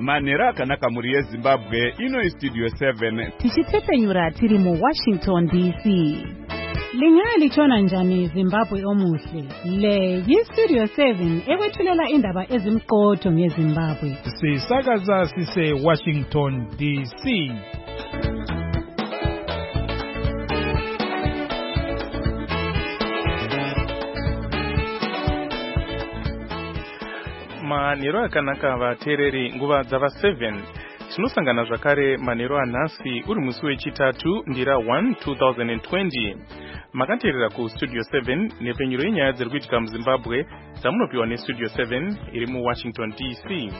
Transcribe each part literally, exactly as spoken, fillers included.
Manhero akanaka muri yeZimbabwe, ino iStudio seven. Tichitepenyura tiri mu Washington D C. Lingaya lichona njani Zimbabwe omuhle. Le yiStudio seven ekwethulela indaba ezimqotho ngeZimbabwe. Sisakaza sise Washington D C. Manhero akanaka vateereri nguva dzava seven. Tinosangana zvakare manhero anhasi uri musi wechitatu ndira one two thousand twenty. Makateerera kuStudio seven nepenyuro yenyaya dziri kuitika muZimbabwe dzamunopiwa neStudio seven iri muWashington D C.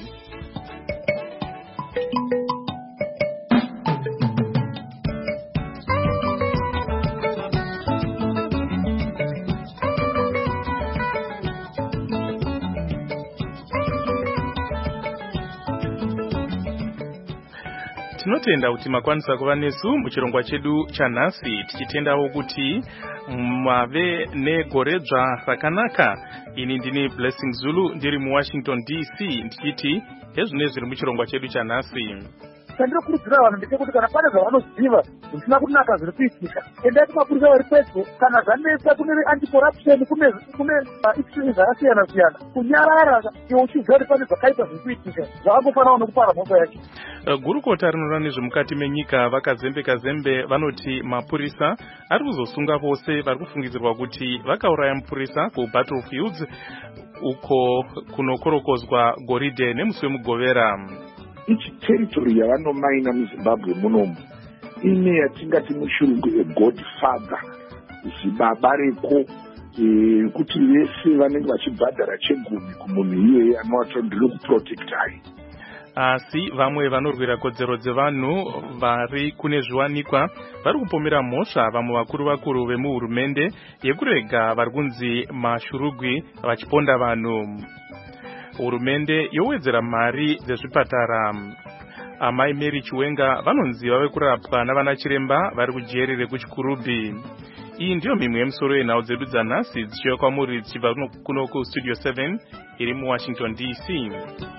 Tinotenda kuti makwanisa kuva nesu muchirongwa chedu chanhasi, tichitendawo kuti mave negoredzva rakanaka. Ini ndini Blessing Zulu ndiri muWashington D C ndichiti ezvine zviri muchirongwa chedu chanhasi. Tandinokurudzira vanhu ndechekuti kana pane zvavanoziva zvisina kunaka zviri kuitika, endai kumapurisa vari pedyo. Kana zvanetsa kune anti-corruption, kune kune issues zvakasiyana siyana, kunyarara iwe uchiziva kuti pane zvakaita zviri kuitika, zvakangofanawo nekupara mhosva yacho. Gurukota rinoona nezvemukati menyika vakazembeka zembe vanoti mapurisa ari kuzosunga vose vari kufungidzirwa kuti vakauraya mupurisa kuBattlefields uko kunokorokozwa goridhe nemusi wemugovera. Ichi territory yavanomaina muZimbabwe munomu ine yatingati mushurungu yegodfather, zibaba reko kuti vese vanenge vachibhadhara chegumi kumunhu iyeye anowacho ndiri kuprotectai. Asi vamwe vanorwira kodzero dzevanhu vari kune zviwanikwa vari kupomera mhosva vamwe vakuru vakuru vemuhurumende yekurega vari kunzi mashurugwi vachiponda vanhu. Hurumende yowedzera mari dzezvipatara. Amai Mary Chiwenga vanonzi vave kurapwa navana chiremba vari kujeri rekuchikurubhi. Iyi ndiyo mimwe yemusoro yenhau dzedu dzanhasi dzichiuya kwamuri dzichibva kuno kuStudio seven iri muWashington D C.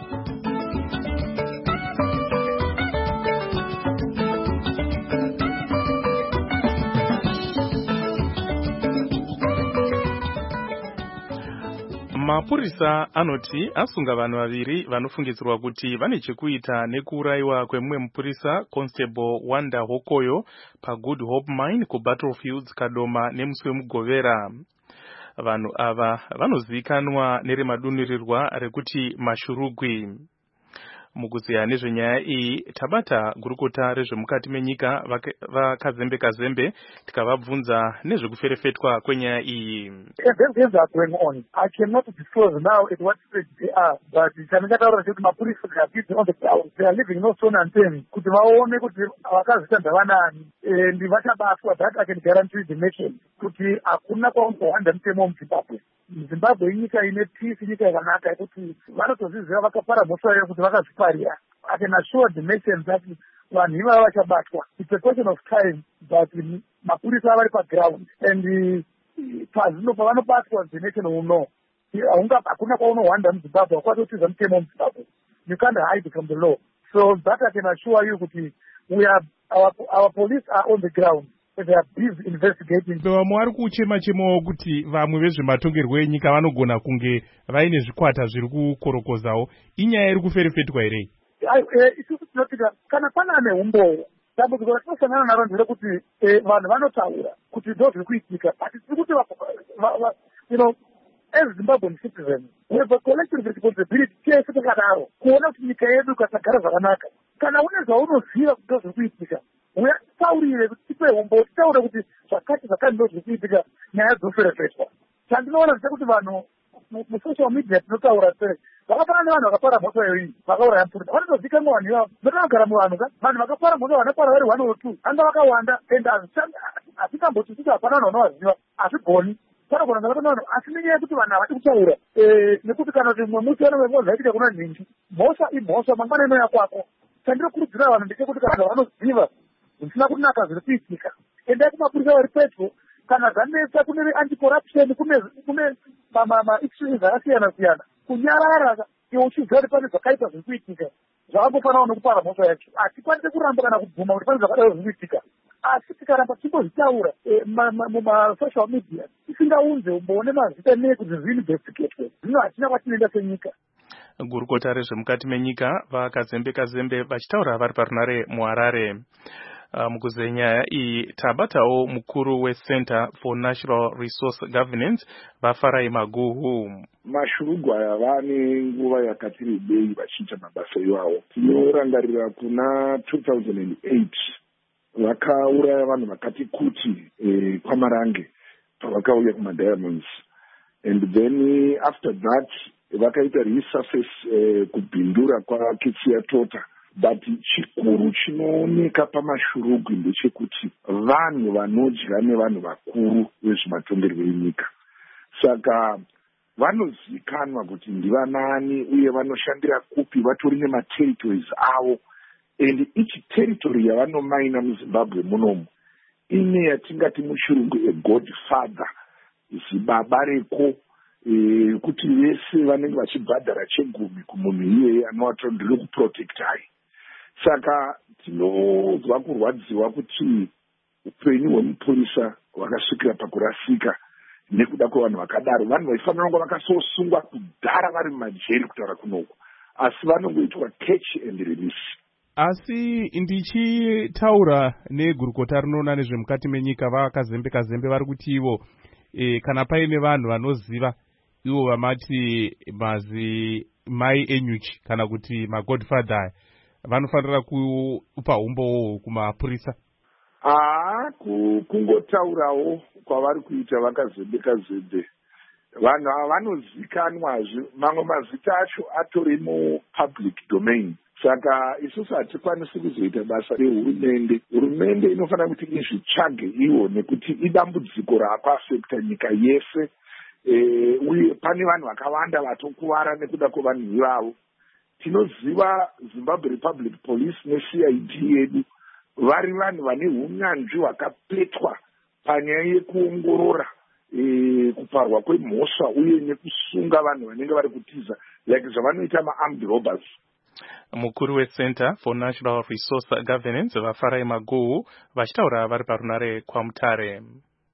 Mapurisa anoti asunga vanhu vaviri vanofungidzirwa kuti vane chekuita nekuurayiwa kwemumwe mupurisa Constable Wanda Hokoyo paGood Hope Mine kuBattlefields Kadoma nemusi wemugovera. Vanhu ava vanozivikanwa neremadunirirwa rekuti mashurugwi. Mukuziya nezvenyaya iyi tabata gurukota rezvemukati menyika vakazembeka zembe tikavabvunza nezvekuferefetwa kwenyaya iyi. Things are going on. I cannot disclose now at what stage they are, but chanakataura kuti mapurisa are busy on the ground. They are living no stone unturned kuti vaone kuti vakazita ndavanani and vachabatwa. That I can guarantee the nation kuti hakuna kwaungohwanda mutemo muZimbabwe. Zimbabwe inyika ine peace, inyika yakanaka yekuti vanotozviziva vakapara mhosva yayo kuti vakazviparira. I can assure the nation that vanhu ivava vachabatwa. It's a question of time, but mapurisa avari paground and pazino pavanobatwa the nation will know. Hakuna kwaunohwanda muZimbabwe, hakwatotiza mutemo muZimbabwe. You can't hide from the law. So that I can assure you kuti we are our our police are on the ground. They are busy investigating. Vamwe vari kuchema chemawo kuti vamwe vezvematongerwo enyika vanogona kunge vaine zvikwata zviri kukorokozawo. Inyaya iri kuferefetwa here? Isusu tinotika kana pana ane umbowo dambudziko ratinosangana naro nderekuti vanhu vanotaura kuti ndo zviri kuitika, but tiri kuti you know, as Zimbabwean citizens we have a collective responsibility tese takadaro kuona kuti nyika yedu ikasagara zvakanaka. Kana une zvaunoziva kuti ndo zviri kuitika, taurire kuti tipe umbo, titaure kuti zvakati zvakati ndo zviri kuitika, nyaya dzoferefetwa. Chandinoona ndechekuti vanhu musocial media tinotaura sei vakafanana nevanhu vakapara mhosva yoyi vakauraya mupurisa vanotozikanwa vanhu ivavo. Ndotakagara muvanhu ka vanhu vakapara mhosva vanopara vari one or two anga vakawanda and hazvikamboti kuti hapana vanhu vanovaziva, hazvigoni. Panogona kunge pane vanhu asi nenyaya yekuti vanhu havadi kutaura nekuti kana kuti mumwe musi vanenge vozaitika kuna nhingi, mhosva imhosva, mangwana inoya kwako. Chandinokurudzira vanhu ndechekuti kana vanoziva zvisina kunaka zviri kuitika, endai kumapurisa vari pedyo. Kana zvanetsa kune anti-corruption, kune kune issues zvakasiyana siyana, kunyarara iwe uchiziva kuti pane zvakaita zviri kuitika, zvakangofanana nekupara mhosva yacho. Hatikwanise kuramba kana kubvuma kuti pane zvakadaro zvinoitika, asi tikaramba timbozvitaura mumasocial media tisingaunze umboone mazita nee kuti zviinvestigatwe, zvino hatina kwatinoenda senyika. Gurukota rezvemukati menyika vakazembe kazembe vachitaura vari parunare muHarare. Uh, mukuzenya iyi tabatawo mukuru weCenter for Natural Resource Governance vaFarai Maguhu. Mashurugwa aya vane nguva yakati rebei vachiita mabasa iwawo. Tinorangarira kuna two thousand eight vakauraya vanhu vakati kuti eh, kwaMarange pavakauya kumaDiamonds, and then after that vakaita resurface eh, kubhindura kwaKetsiya Tota. But chikuru chinooneka pamashurugwi ndechekuti vanhu vanodya nevanhu vakuru vezvematongerwo enyika. Saka vanozikanwa kuti ndivanani uye vanoshandira kupi, vatori nemateritories avo, and ichi territory yavanomaina muZimbabwe munomu ine yatingati muchirungu egodfather, zibaba reko, e, kuti vese vanenge vachibhadhara chegumi kumunhu iyeye anovati ndiri kuprotectai. Saka tinozwa kurwadziwa kuti upenyu hwemupurisa hwakasvikira pakurasika nekuda kwevanhu vakadaro. Vanhu vaifanira kunge vakasosungwa kudhara vari mumajeri kutaura kunoko, asi vanongoitwa catch and release. Asi ndichitaura negurukota rinoona nezvemukati menyika vakazembe kazembe vari kuti ivo e, kana paine vanhu vanoziva ivo vamati mazi mai enyuchi kana kuti magodfather vanofanira kupa umbowo kumapurisa. Ah, kungotaurawo kwavari kuita vakazembe kazembe. Vanhu ava vanozikanwazve, mamwe mazita acho atori mupublic domain. Saka isusu hatikwanisi kuzoita basa rehurumende. Hurumende inofanira kuti izvitsvage iwo nekuti idambudziko rakaafekta nyika yese, e, uye pane vanhu vakawanda vatokuvara nekuda kwevanhu ivavo. Tinoziva Zimbabwe Republic Police neC I D yedu vari vanhu vane unyanzvi hwakapetwa panyaya yekuongorora e, kuparwa kwemhosva uye nekusunga vanhu vanenge vari kutiza like zvavanoita ma-armed robbers. Mukuru weCenter for Natural Resource Governance vaFarai Maguhu vachitaura vari parunare kwaMutare.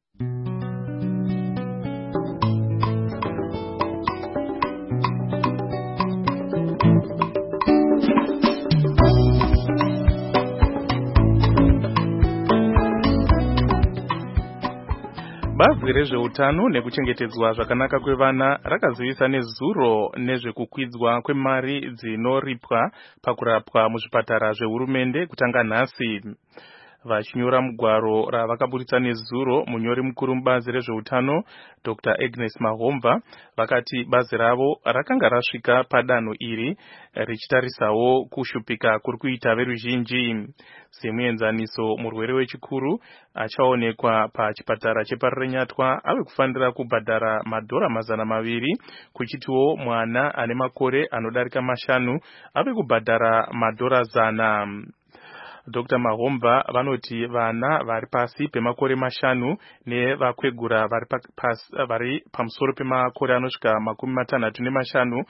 Bazi rezveutano nekuchengetedzwa zvakanaka kwevana rakazivisa nezuro nezvekukwidzwa kwemari dzinoripwa pakurapwa muzvipatara zvehurumende kutanga nhasi. Vachinyora mugwaro ravakaburitsa nezuro, munyori mukuru mubazi rezveutano Doctor Agnes Mahomba vakati bazi ravo rakanga rasvika padanho iri richitarisawo kushupika kuri kuita veruzhinji. Semuenzaniso, murwere wechikuru achaonekwa pachipatara chepaRenyatwa ave kufanira kubhadhara madhora mazana maviri, kuchitiwo mwana ane makore anodarika mashanu ave kubhadhara madhora zana. Doctor Mahomba vanoti vana vari pasi pemakore mashanu nevakwegura vari pas, vari pamusoro pemakore anosvika makumi matanhatu nemashanu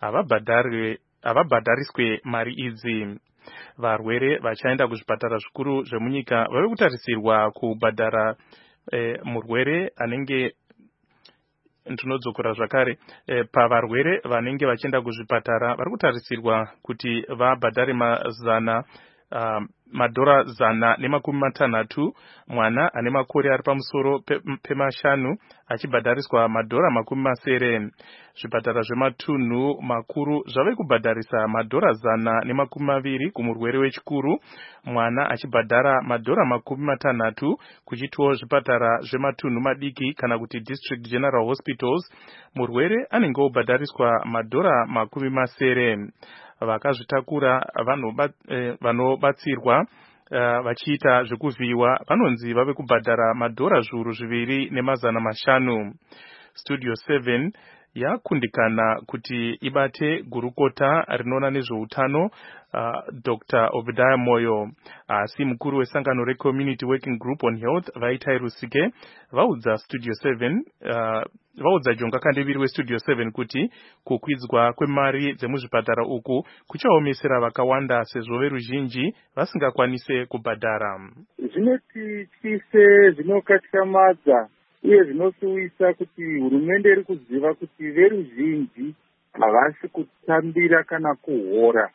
havabhadhariswe mari idzi. Varwere vachaenda kuzvipatara zvikuru zvemunyika vave kutarisirwa kubhadhara eh, murwere anenge ndinodzokera zvakare eh, pavarwere vanenge vachienda kuzvipatara vari kutarisirwa kuti vabhadhare mazana Uh, madhora zana nemakumi matanhatu, mwana ane makore ari pamusoro pemashanu achibhadhariswa madhora makumi masere. Zvipatara zvematunhu makuru zvave kubhadharisa madhora zana nemakumi maviri kumurwere wechikuru, mwana achibhadhara madhora makumi matanhatu, kuchitiwo zvipatara zvematunhu madiki kana kuti District General Hospitals murwere anenge obhadhariswa madhora makumi masere. Vakazvitakura vanobatsirwa uh, vachiita zvekuvhiyiwa vanonzi vave kubhadhara madhora zviuru zviviri nemazana mashanu. Studio seven yakundikana kuti ibate gurukota rinoona nezveutano uh, Doctor Obadiah Moyo, asi mukuru wesangano reCommunity Working Group on Health Vaitai Rusike vaudza Studio seven uh, vaudza Jonga Kandemiri westudio seven kuti kukwidzwa kwemari dzemuzvipatara uku kuchaomesera vakawanda sezvo veruzhinji vasingakwanise kubhadhara. Zvinotityise, zvinokatyamadza uye zvinosuwisa kuti hurumende iri kuziva kuti veruzhinji havasi kutambira kana kuhora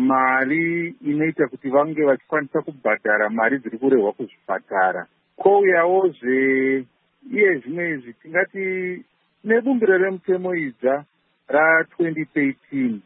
mari inoita kuti vange vachikwanisa kubhadhara mari dziri kurehwa kuzvipatara. Kouyawozve iye zvimwe izvi tingati nebumbiro remutemo idza ra twenty thirteen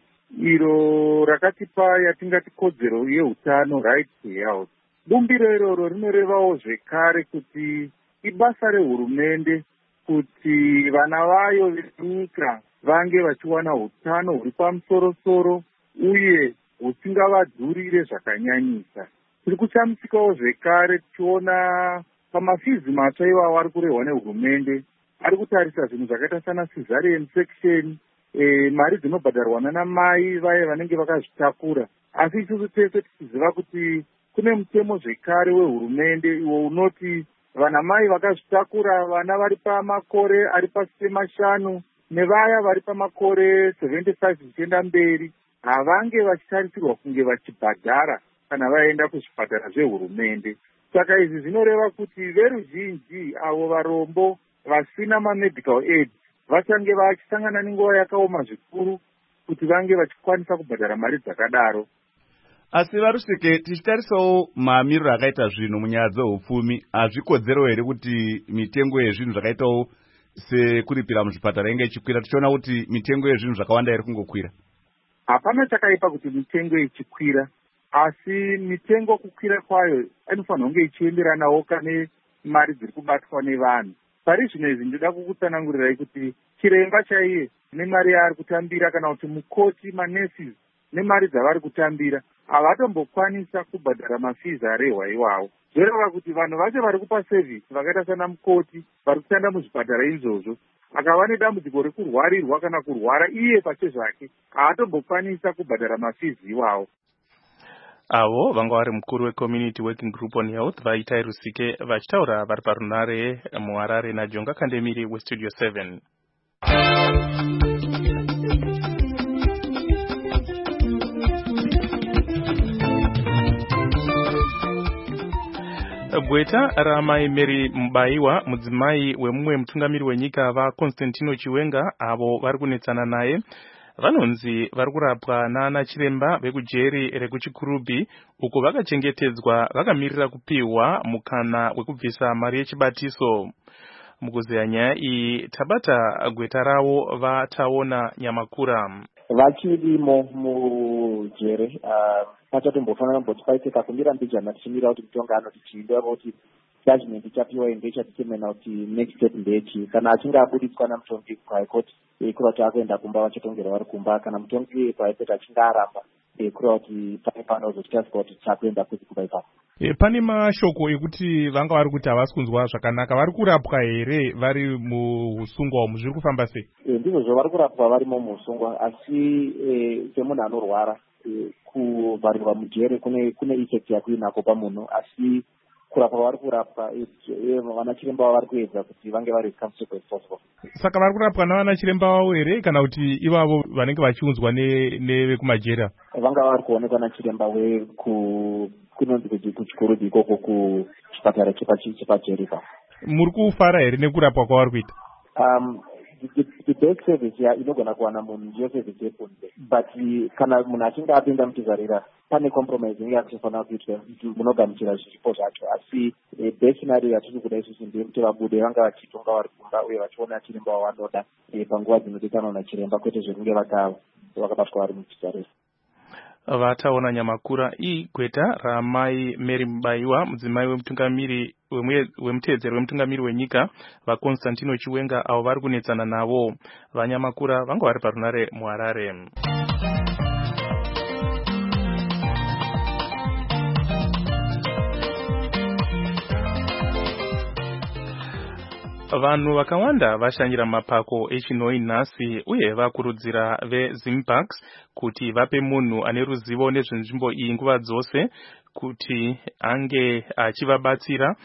iro rakatipa yatingati kodzero yeutano, right to health. Bumbiro iroro rinorevawo zvekare kuti ibasa rehurumende kuti vana vayo venyika vange vachiwana utano huri pamusoro-soro uye husingavadhurire zvakanyanyisa. Tiri kushamisikawo zvekare tichiona pamafizi matsva iwawo ari kurehwa nehurumende ari kutarisa zvinhu zvakaita sana cesarean section, e, mari dzinobhadharwa nana mai vaye vanenge vakazvitakura. Asi isusu tese tichiziva kuti kune mutemo zvekare wehurumende iwo unoti vana mai vakazvitakura, vana vari pamakore ari pasi pemashanu nevaya vari pamakore seventy-five zvichienda mberi havange vachitarisirwa kunge vachibhadhara kana vaenda kuzvipatara zvehurumende. Saka izvi zvinoreva kuti veruzhinji avo varombo vasina mamedical aid vachange vachisangana nenguva yakaoma zvikuru kuti vange vachikwanisa kubhadhara mari dzakadaro. Asi Varuseke, tichitarisawo mamiriro akaita zvinhu munyaya dzehupfumi, hazvikodzero here kuti mitengo yezvinhu zvakaitawo sekuripira muzvipatara inge ichikwira, tichiona kuti mitengo yezvinhu zvakawanda iri kungokwira? Hapana chakaipa kuti mitengo ichikwira, asi mitengo kukwira kwayo inofanira kunge ichienderanawo kane mari dziri kubatwa nevanhu. Pari zvino izvi ndoda kukutsanangurirai kuti chiremba chaiye nemari yaari kutambira kana kuti mukoti, manesi nemari dzavari kutambira havatombokwanisa kubhadhara mafizi arehwa iwawo. Zvoreva kuti vanhu vacho vari kupa sevhisi vakaita sana mukoti vari kushanda muzvipatara izvozvo akava nedambudziko rekurwarirwa kana kurwara iye pache zvake haatombokwanisa kubhadhara mafizi iwawo. Avo vanga vari mukuru weCommunity Working Group on Health vaita Rusike vachitaura vari parunare muHarare naJonga Kandemiri westudio seven. Gweta ramai Mary Mbaiwa, mudzimai wemumwe mutungamiri wenyika vaConstantino Chiwenga avo vari kunetsana naye vanonzi vari kurapwa naana chiremba vekujeri rekuchikurubhi uko vakachengetedzwa vakamirira kupiwa mukana wekubvisa mari yechibatiso. Mukuzeya nyaya iyi tabata gweta ravo vataona Nyamakura. Vachirimo mujere pachatombofanira mboti paite kakumbira mbijana tichimira kuti mutongano tichiinda kuti judgment ichapiwa enge ichatitemena kuti next step ndechi kana achinge abuditswa namutongi kuhigh court kureva kuti akuenda kumba vachatongera vari kumba kana mutongi kuhigh court achinge aramba kureva kuti pane panozotitasika kuti tichakuenda kuti kumba ipapo. E, pane mashoko ekuti vanga vari kuti havasi kunzwa zvakanaka, vari kurapwa here vari muusungwa umu, zviri kufamba sei? E, ndizvo zvo vari kurapwa varimo muusungwa, asi e, semunhu anorwara e, kuvharirwa mujere kune kune effect yakuinako pamunhu, asi kurapwa vari kurapwa vana chiremba vavo vari kuedza kuti vange vari comfortable as possible. Saka vari kurapwa navana chiremba vavo here kana kuti ivavo vanenge vachiunzwa nevekumajera? Vanga vari kuonekwa nachiremba weku kunonzi kuti kuchikurudhi ikoko kuchipatara chepajeripa. Muri kufara here nekurapwa kwavari kuita? Um, the, the best service ya inogona kuwana munhu ndiyo service yepunde, but kana munhu achinge apinda muchizarira pane compromise inge yakutofanira kuitwa munogamuchira zvipo zvacho, asi best scenario yatiri kuda isusu ndeyekuti vabude vanga vachitonga vari kumba uye vachiona chiremba wavanoda panguva dzinodikanwa nachiremba, kwete zvekunge vakabatwa vari muchizarira. Vataona Nyamakura igweta ramai Mary Mbaiwa, mudzimai wemutungamiri wemuteedzeri wemutungamiri wenyika vaConstantino Chiwenga avo vari kunetsana navo. VaNyamakura vanga vari parunare muHarare. Vanhu vakawanda vashanyira mapako echinoi nhasi uye vakurudzira veZimparks kuti vape munhu ane ruzivo nezvenzvimbo iyi nguva dzose kuti ange achivabatsira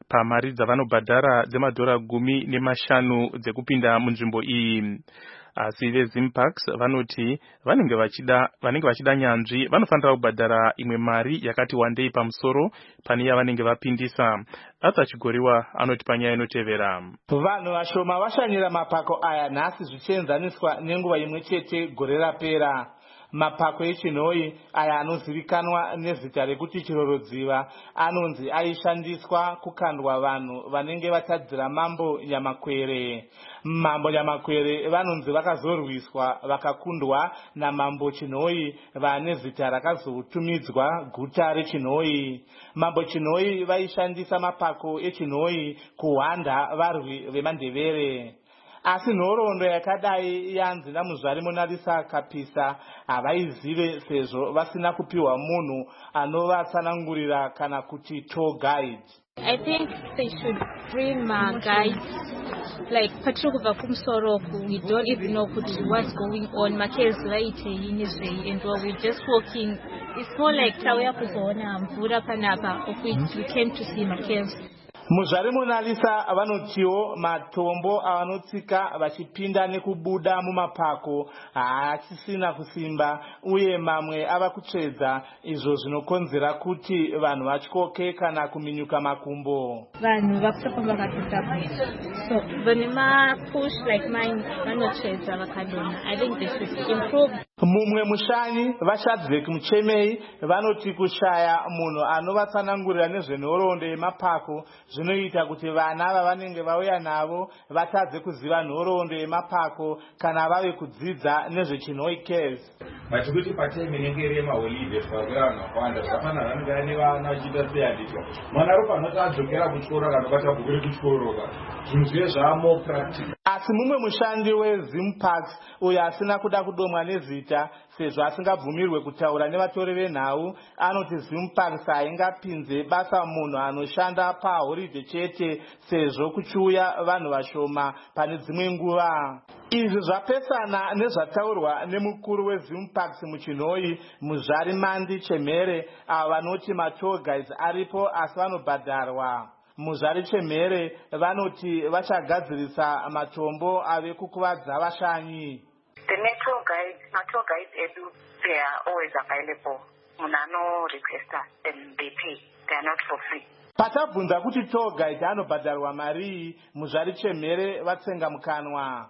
pamari dzavanobhadhara dzemadhora gumi nemashanu dzekupinda munzvimbo iyi. Asi veZimpax vanoti vanenge vachida vanenge vachida nyanzvi vanofanira kubhadhara imwe mari yakati wandei pamusoro pane yavanenge vapindisa. Atachigoriwa anoti panyaya inotevera. Vanhu vashoma vashanyira mapako aya nhasi zvichienzaniswa nenguva imwe chete gore rapera. Mapako echinhoi aya anozivikanwa nezita rekuti chirorodziva anonzi aishandiswa kukandwa vanhu vanenge vatadzira mambo Nyamakwere. Mambo Nyamakwere vanonzi vakazorwiswa vakakundwa namambo Chinhoi vane zita rakazotumidzwa guta reChinhoi. Mambo Chinhoi vaishandisa mapako echinhoi kuhwanda varwi veMandebere. Asi nhoroondo yakadai yanzi namuzvari Monalisa Kapisa havaizive sezvo vasina kupiwa munhu anovatsanangurira kana kuti tour guide. I think they should bring my guides, like Patrikuva Kumsoroku. We don't even know what's going on. Makels right and we're just walking. It's more like Tawya Kuzona, Mvura Panapa, of which we came to see Makels. Muzvari Monalisa vanotiwo matombo avanotsika vachipinda nekubuda mumapako haasisina kusimba uye mamwe ava kutsvedza izvo zvinokonzera kuti vanhu vatyoke kana kuminyuka makumbo. Vanhu vakusafamba vakatotapwa. So vanema push like mine vanotsvedza vakadona. I think they should improve. Mumwe mushanyi vaShadrack Muchemei vanoti kushaya munhu anovatsanangurira nezvenhoroondo yemapako zvinoita kuti vana vavanenge vauya navo vatadze kuziva nhoroondo yemapako kana vave kudzidza nezveChinhoi Caves. Vachikuti patime inenge iri yemaholiday tikakwira vanhu vakawanda zvakafanana vanenge vane vana vachiita seyandika mwana ari panoti adzokera kuchikoro kana bata bhuku rekuchikoroka zvinhu zviye zvamo practical. Asi mumwe mushandi weZimpax uyo asina kuda kudomwa nezita sezvo asingabvumirwe kutaura nevatori venhau anoti Zimpax haingapinze basa munhu anoshanda paholiday chete sezvo kuchiuya vanhu vashoma pane dzimwe nguva. Izvi zvapesana nezvataurwa nemukuru weZimpax muChinhoi Muzvari Mandi Chemhere avo vanoti matour guides aripo asi vanobhadharwa. Muzvari Chemhere vanoti vachagadzirisa matombo ave kukuvadza vashanyi. The tour guides, tour guides edu, they are always available. Munano requester and they pay. They are not for free. Patabvunza kuti tour guide anobhadharwa mari, Muzvari Chemhere vatsenga mukanwa.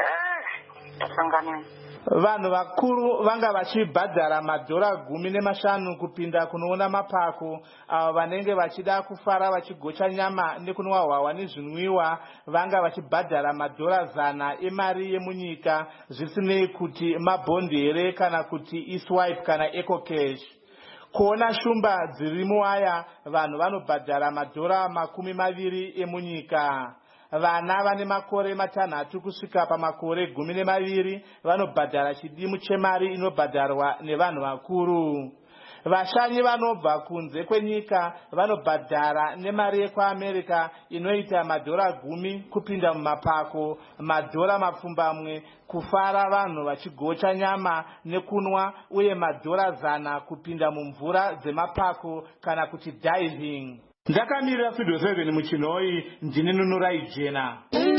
Vanhu vakuru vanga vachibhadhara madhora gumi nemashanu kupinda kunoona mapako avo vanenge vachida kufara vachigocha nyama nekunwa hwahwa nezvinwiwa vanga vachibhadhara madhora zana emari yemunyika zvisinei kuti mabhondi here kana kuti eSwipe kana EcoCash. Kuona shumba dziri muwaya vanhu vanobhadhara madhora makumi maviri emunyika. Vana vane makore matanhatu kusvika pamakore gumi nemaviri vanobhadhara chidimu chemari inobhadharwa nevanhu vakuru. Vashanyi vanobva kunze kwenyika vanobhadhara nemari yekuAmerica inoita madhora gumi kupinda mumapako, madhora mapfumbamwe kufara vanhu vachigocha nyama nekunwa uye madhora zana kupinda mumvura dzemapako kana kuti diving. Ndakamirira Studio seven muChinhoi ndine Nunurai Jena.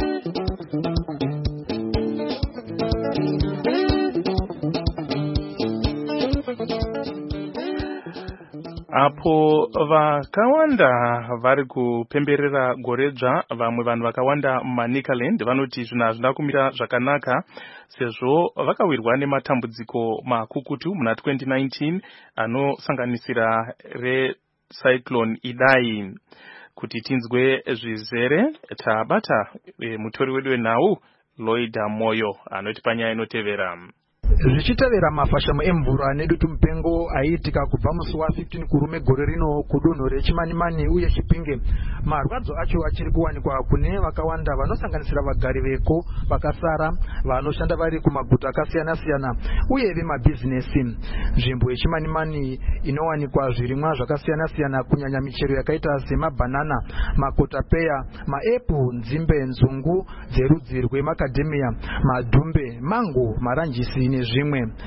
Apo vakawanda vari kupemberera goredzva, vamwe vanhu vakawanda muManicaland vanoti zvinhu hazvina kumira zvakanaka sezvo vakawirwa nematambudziko makukutu muna twenty nineteen anosanganisira re Cyclone Idai. Kuti tinzwe zvizere tabata e, mutori wedu wenhau Loida Moyo anoti panyaya inotevera. Zvichitevera mafashamo emvura nedutu mupengo aiitika kubva musi wa fifteen kurume gore rino kudunhu reChimanimani uye Chipinge, marwadzo acho achiri kuwanikwa kune vakawanda vanosanganisira vagari veko vakasara vanoshanda vari kumaguta akasiyana siyana uye vemabhizinesi. Nzvimbo yeChimanimani inowanikwa zvirimwa zvakasiyana siyana kunyanya michero yakaita semabhanana, makotapeya, maepu, nzimbe, nzungu dzerudzi rwemakadhemia, madhumbe, mango, maranjisi nezvimwe.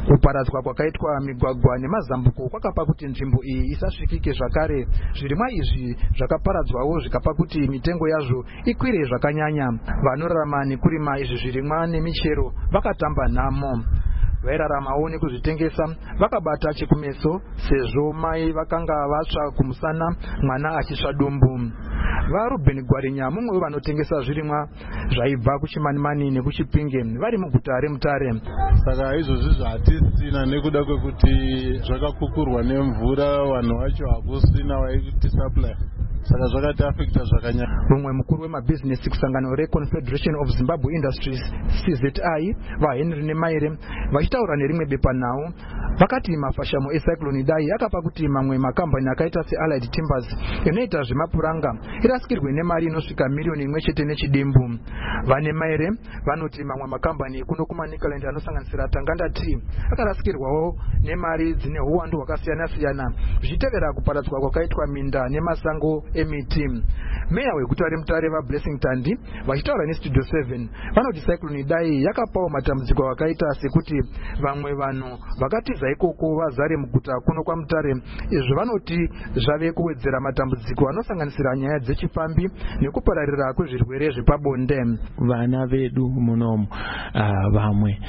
Kuparadzwa kwakaitwa migwagwa nemazambuko kwakapa kuti nzvimbo iyi isasvikike zvakare. Zvirimwa izvi zvakaparadzwawo zvikapa kuti mitengo yazvo ikwire zvakanyanya. Vanorarama nekurima izvi zvirimwa nemichero vakatamba nhamo. Vairaramawo nekuzvitengesa vakabata chekumeso sezvo mai vakanga vatsva kumusana mwana achisva dumbu. VaRuben Gwarinya mumwe wevanotengesa zvirimwa zvaibva kuChimanimani nekuChipinge vari muguta reMutare. Saka izvozvi zvatisina nekuda kwekuti zvakakukurwa nemvura, vanhu vacho hakusina vaitisupply, saka zvakati affecta zvakanyanya. Mumwe mukuru wemabhizinesi kusangano reConfederation of Zimbabwe Industries C Z I vaHenry Nemaire vachitaura nerimwe bepanhau vakati mafashamo eCyclone Idai akapa kuti mamwe makambani akaita seAllied Timbers inoita zvemapuranga irasikirwe nemari inosvika miliyoni imwe chete nechidimbu. VaNemaire vanoti mamwe makambani kuno kuManicaland anosanganisira Tanganda Tea akarasikirwawo nemari dzine uwandu hwakasiyana siyana zvichitevera kuparadzwa kwakaitwa minda nemasango emiti. Meya weguta reMutare vaBlessing Tandi vachitaura neStudio seven vanoti Cyclone Idai yakapawo matambudziko akaita sekuti vamwe vanhu vakatiza ikoko vazare muguta kuno kwaMutare. Izvi vanoti zvave kuwedzera matambudziko anosanganisira nyaya dzechifambi nekupararira kwezvirwere zvepabonde. Vana vedu munomu uh, vamwe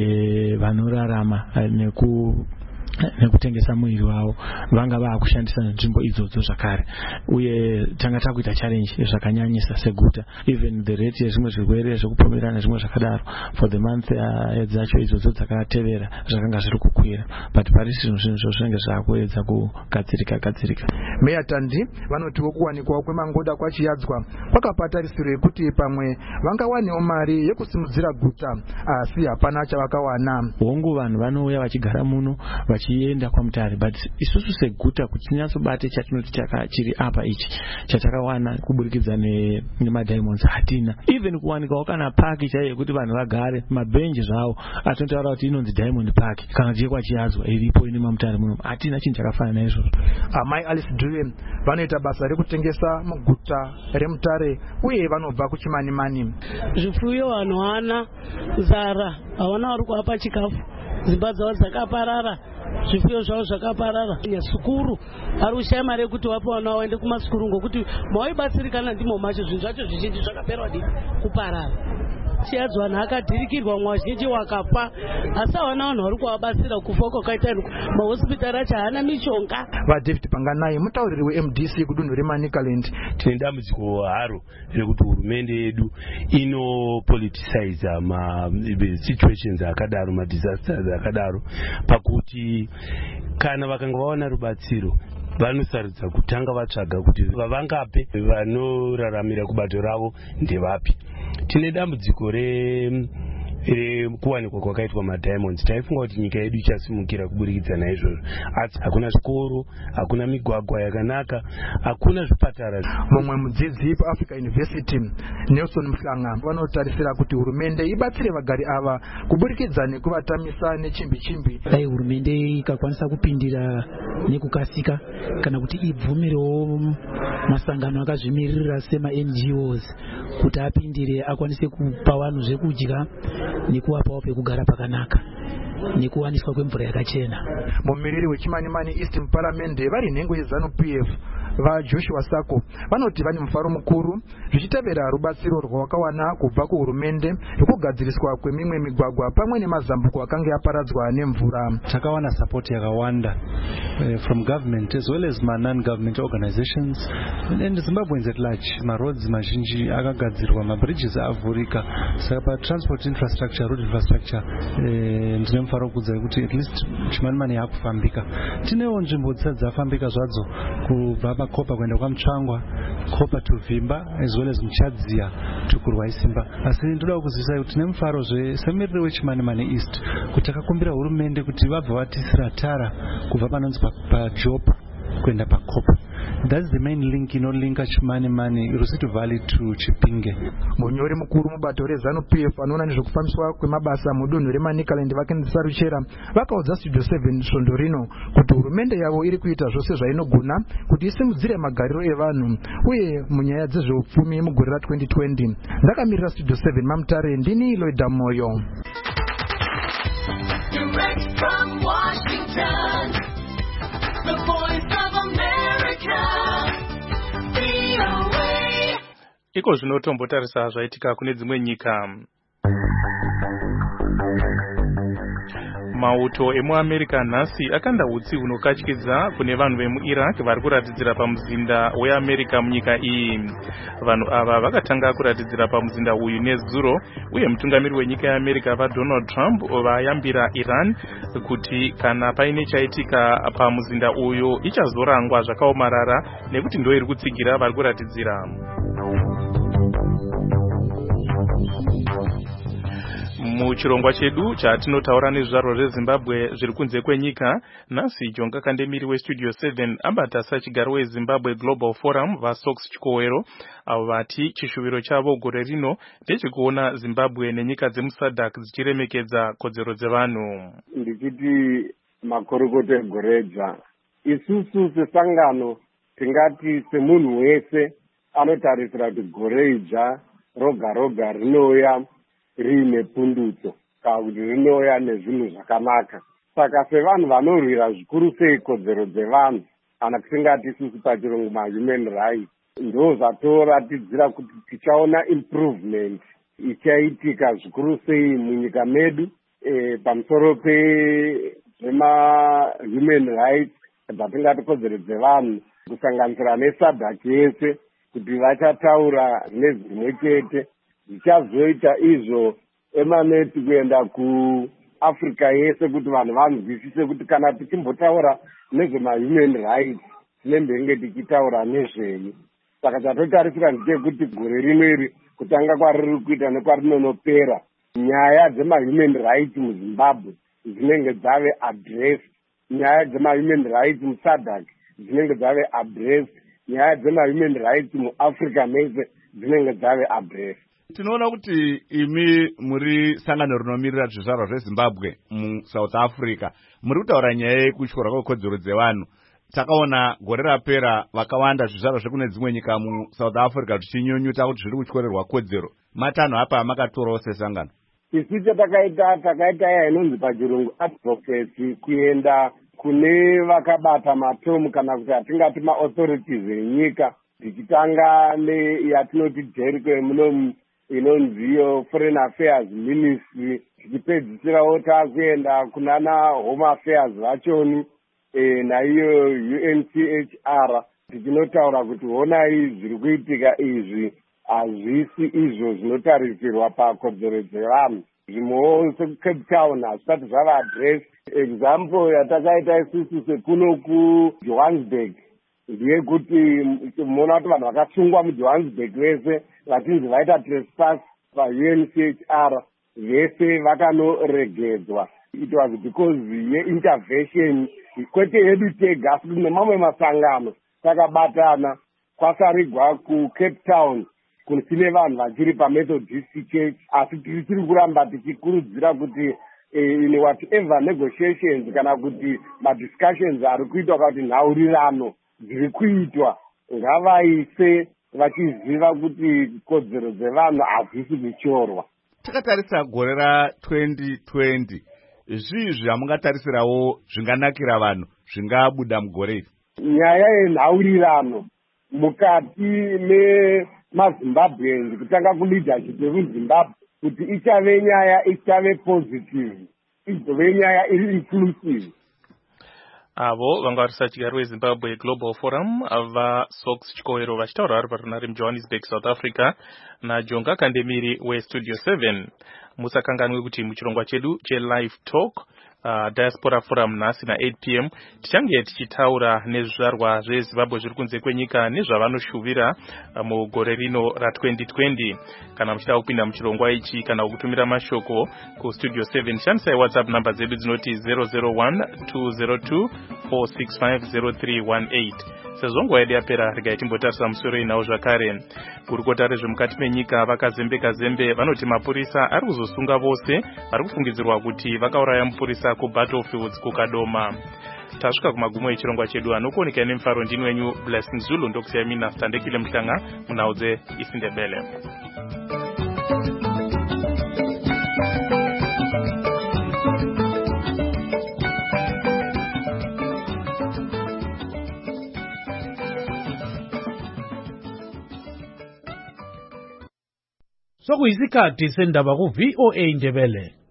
e, vanorarama uh, neku nekutengesa mwiri wavo vanga vakushandisa nzvimbo idzodzo zvakare, uye tanga takuita challenge zvakanyanyisa seguta. Even the rate yezvimwe zvirwere zvekupomerana zvimwe zvakadaro for the month uh, dzacho idzodzo dzakatevera zvakanga zviri kukwira, but pari zvinhu zvinhu zvinenge zvakuedza kugadzirika gadzirika. Meya Tandi vanotiwo kuwanikwawo kwemangoda kwachiyadzwa kwakapatarisirwe kuti pamwe vangawanewo mari yekusimudzira guta, asi hapana chavakawana. Hongu vanhu vanouya vachigara muno vachienda kwaMutare, but isusu seguta kuti tinyatsobate chatinoti chiri apa ichi chatakawana kuburikidza nemadiamonds hatina. Even kuwanikwawo kana paki chaiyo kuti vanhu vagare mabhenji zvavo atotaura kuti inonzi Diamond Park kana tiye kwachiyadzwa iripo ine maMutare muno, hatina chinhu chakafanana naizvozvo. Amai Alice Dube vanoita basa rekutengesa muguta reMutare uye vanobva kuChimanimani. Zvifuyo vanhu hana nzara, havana vari kuapa chikafu, dzimba dzavo dzakaparara, zvifuyo zvavo zvakaparara. Sukuru ari kushaya mari yekuti vape vana vaende kumasukuru ngokuti mawaibatsirikana ndimo macho zvinhu zvacho zvizhinji zvakaperwa dii kuparara. Chiyadzwa vanhu akadhirikirwa, mwa vazhinji wakafa, asi havana vanhu vari kuvabatsira kufa kwakaita mahospitari acho haana mishonga. VaDavid Panganai mutauriri weM D C kudunhu reManicaland. Tine dambudziko haro rekuti hurumende yedu inopoliticize ma situations akadaro, madisasters akadaro, pakuti kana vakanga vaona rubatsiro vanosarudza kutanga vatsvaga kuti vavangape vanoraramira kubato ravo ndevapi. Tine dambudziko re kuwanikwa kwakaitwa madiamonds. Taifunga kuti nyika yedu ichasimukira kuburikidza naizvozvo, asi hakuna zvikoro, hakuna migwagwa yakanaka, hakuna zvipatara. Mumwe mudzidzi paAfrica University Nelson Mhlanga vanotarisira kuti hurumende ibatsire vagari ava kuburikidza nekuvatamisa nechimbi chimbi. Dai hurumende ikakwanisa kupindira nekukasika kana kuti ibvumirewo masangano akazvimirira sema-N G Os kuti apindire akwanise kupa vanhu zvekudya nekuvapawo pekugara pakanaka nekuwaniswa kwemvura yakachena. Mumiriri weChimanimani East muParamende vari nhengo yeZanu P F vaJoshua Sako vanoti vane mufaro mukuru zvichitevera rubatsiro rwavakawana kubva kuhurumende rwekugadziriswa kwemimwe migwagwa pamwe nemazambuko akanga yaparadzwa nemvura. Takawana support yakawanda uh, from government as well as ma non-government organizations and Zimbabweans at large. Maroads mazhinji akagadzirwa, mabridges avhurika, saka pa transport infrastructure, road infrastructure ndine uh, mufaro kudza kuti at least Chimanimani yakufambika. Tinewo nzvimbo dzisati dzafambika zvadzo kubva paKopa kuenda kwaMutsvangwa, Kopa to Vimba as well as Muchadzia to Kurwaisimba. Asi ndoda kuzivisa kuti tine mufaro zve semumiriri weChimanimani East kuti takakumbira hurumende kuti vabva vatisira tara kubva panonzi paJopa kuenda paKopa. That's the main link inolinka Chimanimani, Rusitu Valley to Chipinge. Munyori mukuru mubato reZanu P F anoona nezvekufambiswa kwemabasa mudunhu reManicaland Vakendisa Ruchera vakaudza Studio seven svondo rino kuti hurumende yavo iri kuita zvose zvainogona kuti isimudzire magariro evanhu uye munyaya dzezveupfumi mugore ra twenty twenty. Ndakamirira Studio seven maMutare, ndini Loida Moyo. iko zvinotombotarisa zvaitika kune dzimwe nyika. Mauto emuAmerica nhasi akanda utsi hunokatyidza kune vanhu vemuIraq vari kuratidzira pamuzinda weAmerica munyika iyi. Vanhu ava vakatanga kuratidzira pamuzinda uyu nezuro, uye mutungamiri wenyika yeAmerica vaDonald Trump vayambira Iran kuti kana paine chaitika pamuzinda uyu ichazorangwa zvakaomarara nekuti ndo iri kutsigira vari kuratidzira. Muchirongwa chedu chatinotaura nezvizvarwa zveZimbabwe zviri kunze kwenyika, nhasi Jonga Kandemiri weStudio seven abatasa chigaro weZimbabwe Global Forum vaSox Chikowero, avo vati chishuviro chavo gore rino ndechekuona Zimbabwe nenyika dzemuSADC dzichiremekedza kodzero dzevanhu. Ndichiti makorokota egoredza, isusu sesangano tingati semunhu wese anotarisira kuti gore idzva roga roga rinouya riine pundutso kana kuti rinouya nezvinhu zvakanaka. Saka sevanhu vanorwira zvikuru sei kodzero dzevanhu, kana kusingati isusu pachirungu mahuman rights, ndo zvatoratidzira kuti tichaona improvement ichaitika zvikuru sei munyika medu e, pamusoro pezvemahuman rights dzatingati kodzero dzevanhu, kusanganisira neSADC yese kuti vachataura nezvimwe chete. Zvichazoita izvo emaneti kuenda kuAfrica yese kuti vanhu vanzwisise kuti kana tichimbotaura nezvemahuman rights tinenge tichitaura nezvenyu. Saka chatotarisira ndechekuti gore rino iri kutanga kwariri kuita nekwarinonopera, nyaya dzemahuman rights muZimbabwe dzinenge dzave addressed, nyaya dzemahuman rights muSADC dzinenge dzave addressed, nyaya dzemahuman rights muAfrica mese dzinenge dzave addressed. Tinoona kuti imi muri sangano rinomirira zvizvarwa zveZimbabwe muSouth Africa muri kutaura nyaya yekutyorwa kwekodzero dzevanhu. Takaona gore rapera vakawanda zvizvarwa zvekune dzimwe nyika muSouth Africa zvichinyunyuta kuti zviri kutyorerwa kodzero. Matanho apa makatorawo sesangano. Isu chatakaita takaita iya inonzi pachirungu advocacy, kuenda kune vakabata matomu kana kuti atingati maauthorities enyika, tichitanga neyatinoti Jericho munomu inonziyo Foreign Affairs Ministry, tichipedzisirawo takuenda kunana Home Affairs vachoni e, naiyo U N C H R, tichinotaura kuti honai zviri kuitika izvi hazvisi izvo zvinotarisirwa pakodzero dzevanhu. Zvimwewo seCape Town hazvisati zvava address. Example yatakaita isusu sekuno kuJohannesburg ndeyekuti munoona kuti vanhu vakasungwa muJohannesburg vese vatinzi vaita trespass paU N C H R vese vakanoregedzwa. It was because yeintervention kwete yedu tega asi nemamwe masangano takabatana kwasarigwa kuCape Town kusine vanhu vachiri paMethodist Church, asi tiri kuramba tichikurudzira kuti in whatever negotiations kana kuti madiscussions ari kuitwa kuti nhaurirano dziri kuitwa ngavaise vachiziva kuti kodzero dzevanhu hazvisi kuchorwa. Takatarisa gore ratwenty twenty, zvii zvamungatarisirawo zvinganakira vanhu zvingabuda mugore iri? Nyaya yenhaurirano mukati memaZimbabweans kutanga kuleadership yemuZimbabwe kuti ichave nyaya ichave positive, izove nyaya iri inclusive. Avo vanga varisa chigaro weZimbabwe Global Forum vaSox Chikowero vachitaura vari parunare muJohannesburg, South Africa, naJonga Kandemiri weStudio seven. Musakanganwe kuti muchirongwa chedu cheLive Talk uh, Diaspora Forum nhasi na eight p m tichange tichitaura nezvizvarwa zveZimbabwe zviri kunze kwenyika nezvavanoshuvira uh, mugore rino ratwenty twenty. Kana muchida kupinda muchirongwa ichi kana kutumira mashoko kuStudio seven, shandisai WhatsApp namba dzedu dzinoti zero zero one two zero two four six five zero three one eight. Sezvo nguva yedu yapera, regai timbotarisa musoro inawo zvakare. Gurukota rezvemukati menyika vakazembeka zembe vanoti mapurisa ari kuzosunga vose vari kufungidzirwa kuti vakauraya mupurisa kuBattlefields kuKadoma. Tasvika kumagumo echirongwa chedu, anokuonekai nemufaro ndini wenyu Blessing Zulu, ndokusiyai mina Standekile Mhlanga munhau dzeIsindebele. kwakuyisikhathi sendaba ku-V O A Ndebele.